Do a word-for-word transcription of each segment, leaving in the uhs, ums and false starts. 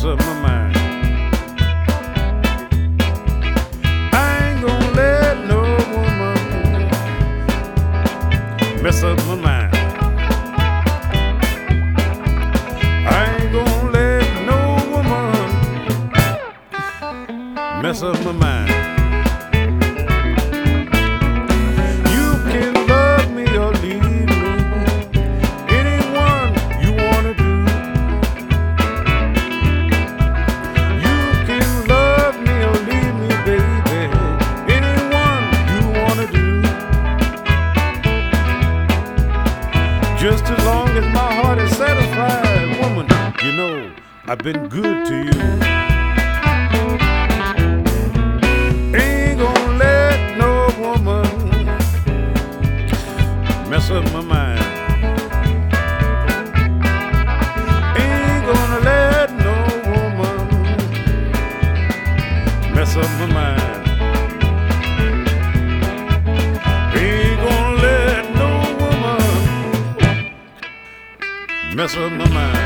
mess up my mind. I ain't gonna let no woman mess up my mind. I ain't gonna let no woman mess up my mind. You can love me or leave me, anyone you wanna do. You can love me or leave me, baby, anyone you wanna do. Just as long as my heart is satisfied, woman, you know I've been good to you. Ain't gonna let no woman mess up my mind. Ain't gonna let no woman mess up my mind. Ain't gonna let no woman mess up my mind.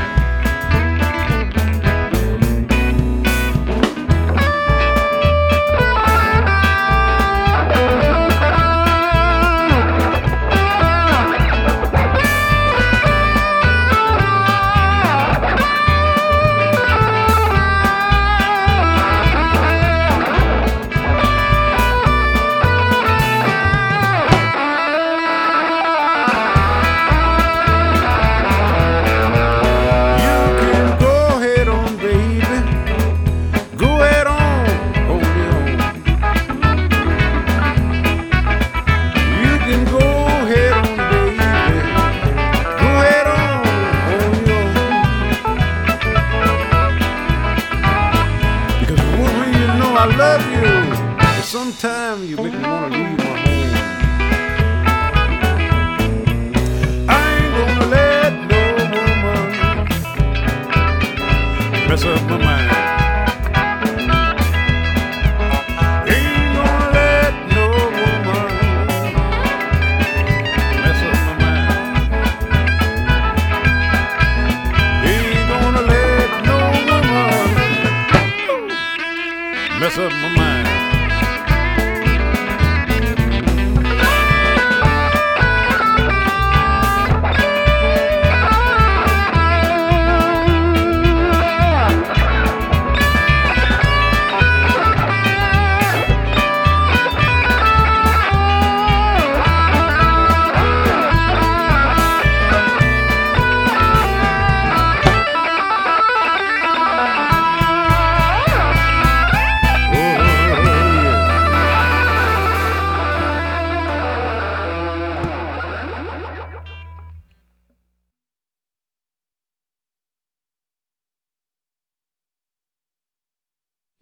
I love you, but sometimes you make me wanna leave my home. I ain't gonna let no woman mess up my mind.